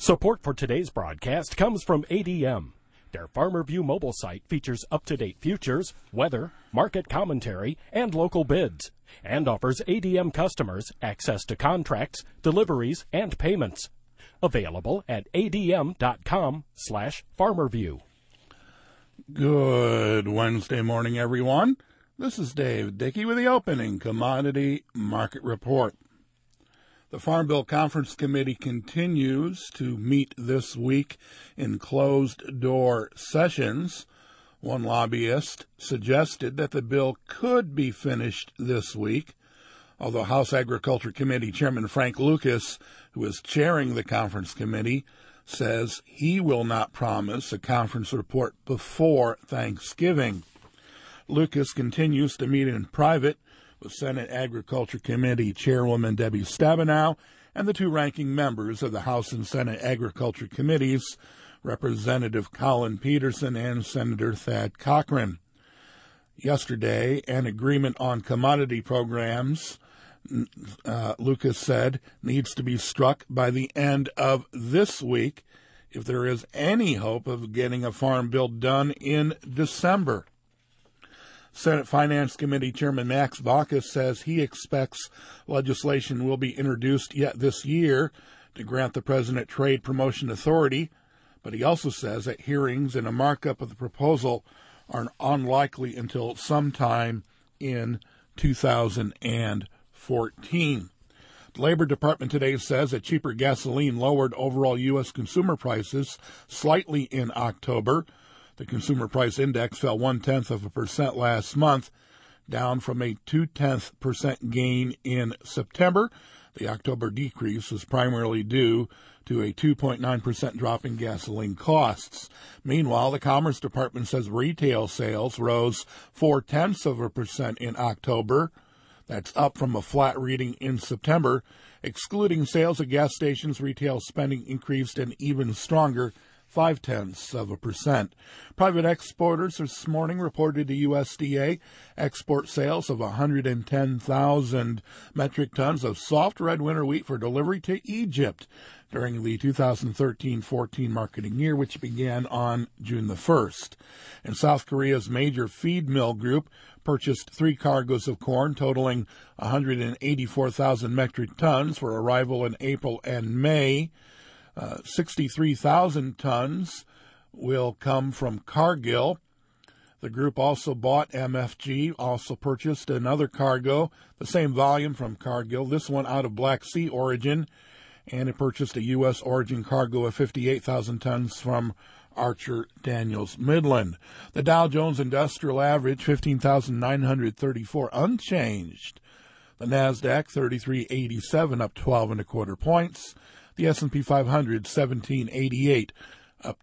Support for today's broadcast comes from ADM. Their Farmer View mobile site features up-to-date futures, weather, market commentary, and local bids, and offers ADM customers access to contracts, deliveries, and payments. Available at adm.com/farmerview. Good Wednesday morning, everyone. This is Dave Dickey with the opening commodity market report. The Farm Bill Conference Committee continues to meet this week in closed-door sessions. One lobbyist suggested that the bill could be finished this week, although House Agriculture Committee Chairman Frank Lucas, who is chairing the conference committee, says he will not promise a conference report before Thanksgiving. Lucas continues to meet in private with Senate Agriculture Committee Chairwoman Debbie Stabenow and the two ranking members of the House and Senate Agriculture Committees, Representative Colin Peterson and Senator Thad Cochran. Yesterday, an agreement on commodity programs, Lucas said, needs to be struck by the end of this week if there is any hope of getting a farm bill done in December. Senate Finance Committee Chairman Max Baucus says he expects legislation will be introduced yet this year to grant the president trade promotion authority, but he also says that hearings and a markup of the proposal are unlikely until sometime in 2014. The Labor Department today says that cheaper gasoline lowered overall U.S. consumer prices slightly in October. The Consumer Price Index fell 0.1% last month, down from a 0.2% gain in September. The October decrease was primarily due to a 2.9% drop in gasoline costs. Meanwhile, the Commerce Department says retail sales rose 0.4% in October. That's up from a flat reading in September. Excluding sales at gas stations, retail spending increased an even stronger 0.5%. Private exporters this morning reported to USDA export sales of 110,000 metric tons of soft red winter wheat for delivery to Egypt during the 2013-14 marketing year, which began on June the 1st. And South Korea's major feed mill group purchased 3 cargoes of corn totaling 184,000 metric tons for arrival in April and May. 63,000 tons will come from Cargill. The group also bought MFG, also purchased another cargo, the same volume from Cargill, this one out of Black Sea origin, and it purchased a U.S. origin cargo of 58,000 tons from Archer Daniels Midland. The Dow Jones Industrial Average, 15,934, unchanged. The NASDAQ, 3387, up 12.25 points. The S&P 500, 1788, up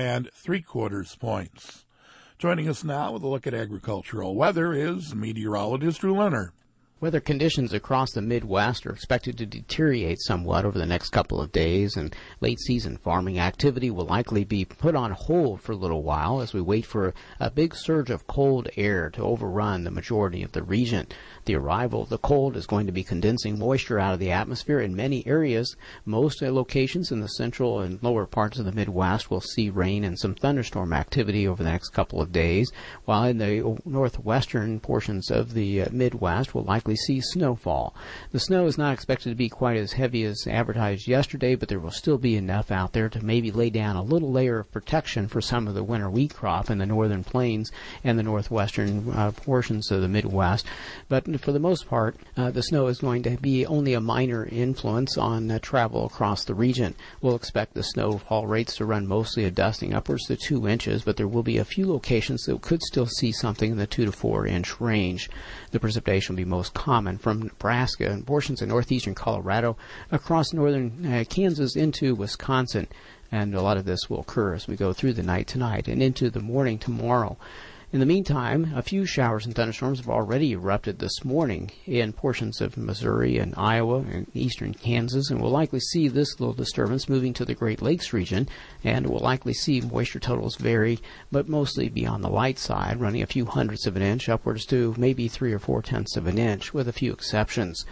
2.75 points. Joining us now with a look at agricultural weather is meteorologist Drew Leonard. Weather conditions across the Midwest are expected to deteriorate somewhat over the next couple of days, and late-season farming activity will likely be put on hold for a little while as we wait for a big surge of cold air to overrun the majority of the region. The arrival of the cold is going to be condensing moisture out of the atmosphere in many areas. Most locations in the central and lower parts of the Midwest will see rain and some thunderstorm activity over the next couple of days, while in the northwestern portions of the Midwest will likely see snowfall. The snow is not expected to be quite as heavy as advertised yesterday, but there will still be enough out there to maybe lay down a little layer of protection for some of the winter wheat crop in the northern plains and the northwestern portions of the Midwest. But for the most part, the snow is going to be only a minor influence on travel across the region. We'll expect the snowfall rates to run mostly a dusting upwards to 2 inches, but there will be a few locations that could still see something in the 2 to 4 inch range. The precipitation will be most common from Nebraska and portions of northeastern Colorado across northern Kansas into Wisconsin, and a lot of this will occur as we go through the night tonight and into the morning tomorrow. In the meantime, a few showers and thunderstorms have already erupted this morning in portions of Missouri and Iowa and eastern Kansas, and we'll likely see this little disturbance moving to the Great Lakes region, and we'll likely see moisture totals vary, but mostly be on the light side, running a few hundredths of an inch upwards to maybe 3 or 4 tenths of an inch, with a few exceptions.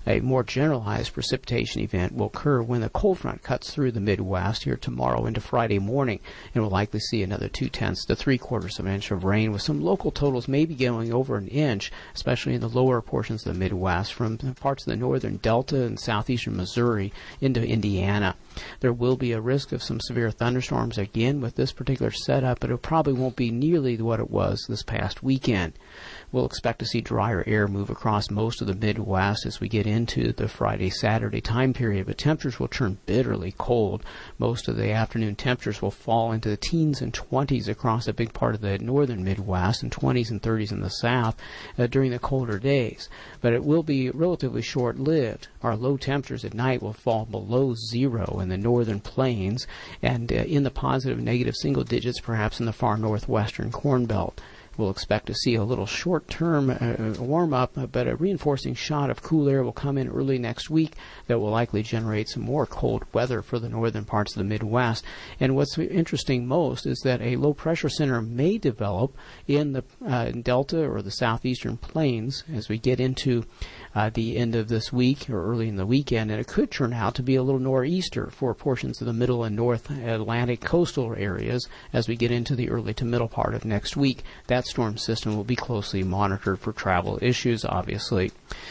A more generalized precipitation event will occur when the cold front cuts through the Midwest here tomorrow into Friday morning, and we'll likely see another 0.2 to 0.75 of an inch of rain, with some local totals maybe going over an inch, especially in the lower portions of the Midwest, from parts of the northern Delta and southeastern Missouri into Indiana. There will be a risk of some severe thunderstorms again with this particular setup, but it probably won't be nearly what it was this past weekend. We'll expect to see drier air move across most of the Midwest as we get into the Friday-Saturday time period, but temperatures will turn bitterly cold. Most of the afternoon temperatures will fall into the teens and 20s across a big part of the northern Midwest and 20s and 30s in the south during the colder days. But it will be relatively short-lived. Our low temperatures at night will fall below zero in the northern plains and in the positive negative single digits perhaps in the far northwestern Corn Belt. We'll expect to see a little short-term warm-up, but a reinforcing shot of cool air will come in early next week that will likely generate some more cold weather for the northern parts of the Midwest. And what's interesting most is that a low-pressure center may develop in the Delta or the southeastern plains as we get into the end of this week or early in the weekend, and it could turn out to be a little nor'easter for portions of the middle and north Atlantic coastal areas as we get into the early to middle part of next week. That storm system will be closely monitored for travel issues, obviously.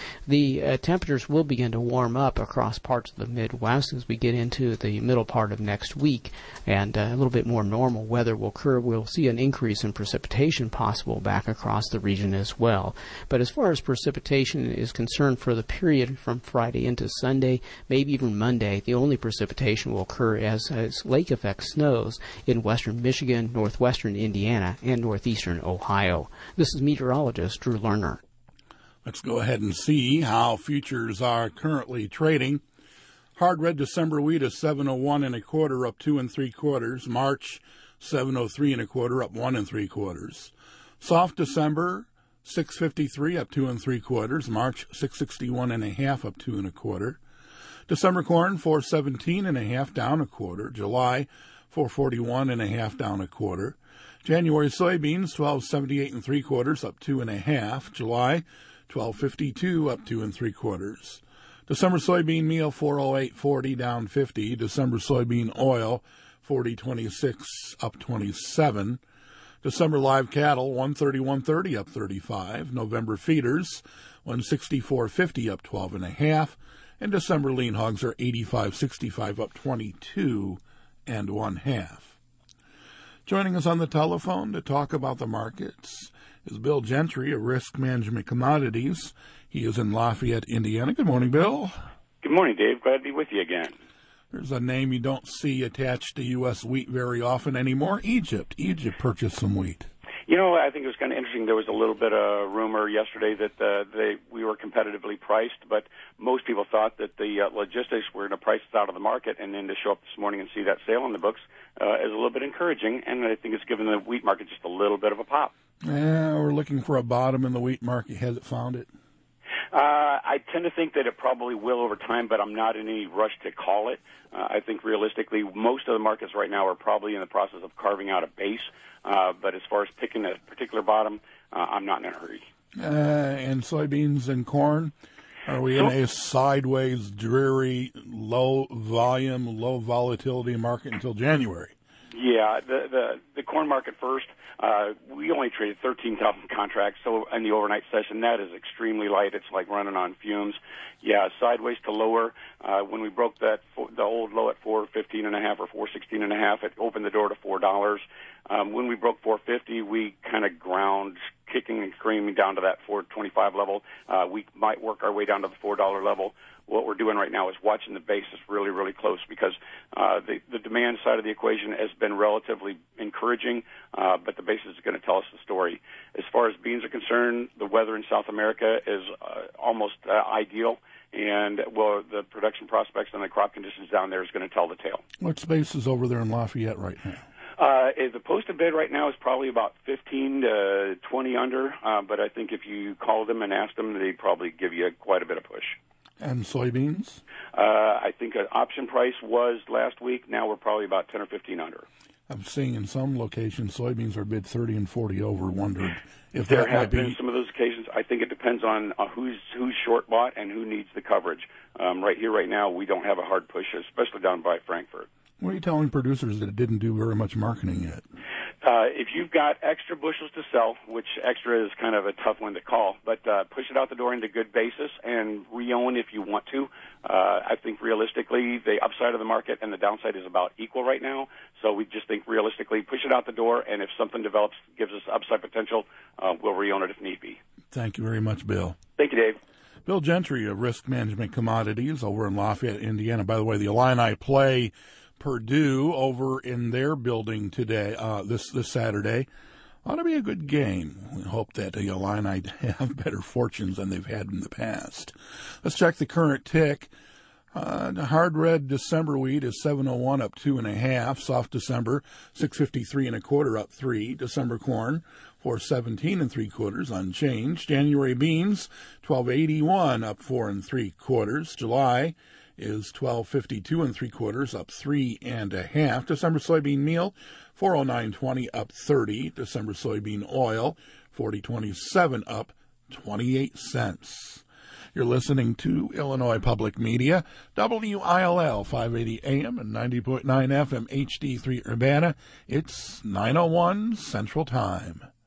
The temperatures will begin to warm up across parts of the Midwest as we get into the middle part of next week, and a little bit more normal weather will occur. We'll see an increase in precipitation possible back across the region as well. But as far as precipitation is concerned for the period from Friday into Sunday, maybe even Monday, the only precipitation will occur as lake effect snows in western Michigan, northwestern Indiana, and northeastern Ohio. This is meteorologist Drew Lerner. Let's go ahead and see how futures are currently trading. Hard red December wheat is 701 1/4 up 2 3/4. March 703 1/4 up 1 3/4. Soft December 653 up 2 3/4. March 661 1/2 up 2 1/4. December corn 417 1/2 down 1/4. July 441 1/2 down 1/4. January soybeans 1278 3/4 up 2 1/2. July 1252 up 2 3/4. December soybean meal 408.40 down 50. December soybean oil 40.26 up 27. December live cattle 131.30 up 35. November feeders 164.50 up 12 1/2. And December lean hogs are 85.65 up 22 1/2. Joining us on the telephone to talk about the markets is Bill Gentry of Risk Management Commodities. He is in Lafayette, Indiana. Good morning, Bill. Good morning, Dave. Glad to be with you again. There's a name you don't see attached to U.S. wheat very often anymore, Egypt. Egypt purchased some wheat. You know, I think it was kind of interesting. There was a little bit of rumor yesterday that we were competitively priced, but most people thought that the logistics were going to price us out of the market, and then to show up this morning and see that sale on the books is a little bit encouraging, and I think it's given the wheat market just a little bit of a pop. Yeah, we're looking for a bottom in the wheat market. Has it found it? I tend to think that it probably will over time, but I'm not in any rush to call it. I think realistically, most of the markets right now are probably in the process of carving out a base. But as far as picking a particular bottom, I'm not in a hurry. And soybeans and corn, are we in a sideways, dreary, low volume, low volatility market until January? Yeah, the corn market first. We only traded 13,000 contracts, so in the overnight session, that is extremely light. It's like running on fumes. Yeah, sideways to lower. When we broke the old low at 415.5 or 416.5, it opened the door to $4. When we broke 450, we kind of ground, kicking and screaming down to that 425 level. We might work our way down to the $4 level. What we're doing right now is watching the basis really, really close because the demand side of the equation has been relatively encouraging, but the basis is going to tell us the story. As far as beans are concerned, the weather in South America is almost ideal, and the production prospects and the crop conditions down there is going to tell the tale. What's basis over there in Lafayette right now? The posted bid right now is probably about 15 to 20 under, but I think if you call them and ask them, they probably give you quite a bit of push. And soybeans? I think an option price was last week. Now we're probably about 10 or 15 under. I'm seeing in some locations soybeans are bid 30 and 40 over. Wondered if there that might have be. been some of those occasions. I think it depends on who's short bought and who needs the coverage. Right here, right now, we don't have a hard push, especially down by Frankfurt. What are you telling producers that didn't do very much marketing yet? If you've got extra bushels to sell, which extra is kind of a tough one to call, but push it out the door into good basis and re-own if you want to. I think realistically, the upside of the market and the downside is about equal right now. So we just think realistically, push it out the door, and if something develops, gives us upside potential, we'll re-own it if need be. Thank you very much, Bill. Thank you, Dave. Bill Gentry of Risk Management Commodities over in Lafayette, Indiana. By the way, the Illini play Purdue over in their building today, this Saturday. Ought to be a good game. We hope that the Illini have better fortunes than they've had in the past. Let's check the current tick. The hard red December wheat is 701 up 2.5. Soft December 653 1/4 up 3. December corn 417 3/4 unchanged. January beans 1281 up 4 3/4. July is 1252 3/4 up 3.5. December soybean meal 409.20 up 30. December soybean oil 40.27 up 28 cents. You're listening to Illinois Public Media, WILL 580 AM and 90.9 FM HD3 Urbana. It's 9:01 Central Time.